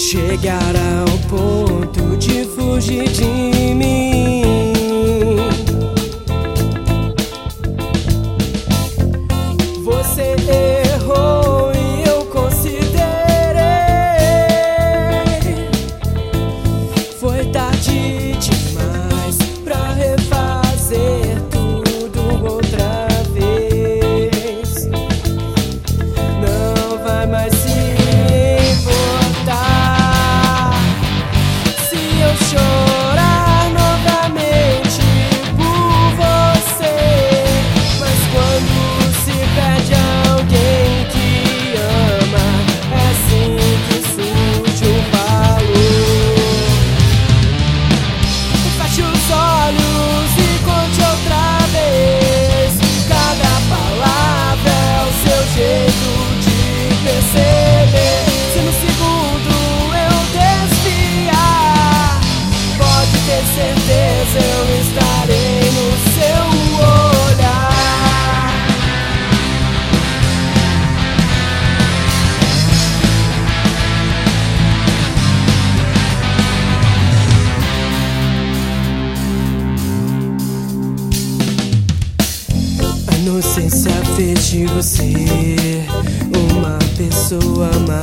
chegar ao ponto de fugir de mim. Você errou e eu considerei. Foi tarde demais pra refazer tudo outra vez. Não vai mais se importar se eu chorar novamente por você. Mas quando se perde alguém que ama, é assim que surge o valor. Feche os olhos e conte outra vez. Cada palavra é o seu jeito de perceber. Se no segundo eu desviar, pode ter certeza, eu estarei no seu olhar. A inocência fez de você uma pessoa má,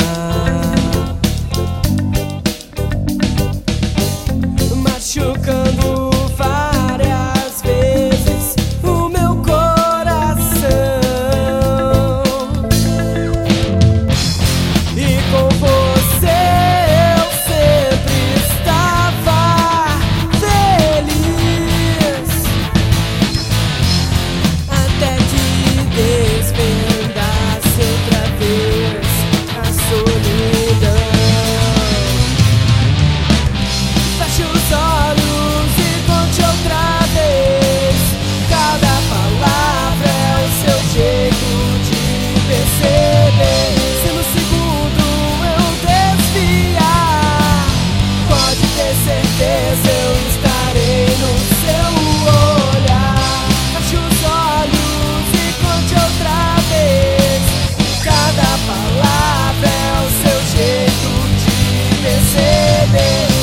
machucando várias vezes o meu coração. E com você eu sempre estava feliz, até que desvendasse outra vez a solidão. Feche os olhos e conte outra vez. Cada palavra é o seu jeito de perceber. Se no segundo eu desviar, pode ter certeza, eu estarei no seu olhar. Feche os olhos e conte outra vez. Cada palavra é o seu jeito de perceber.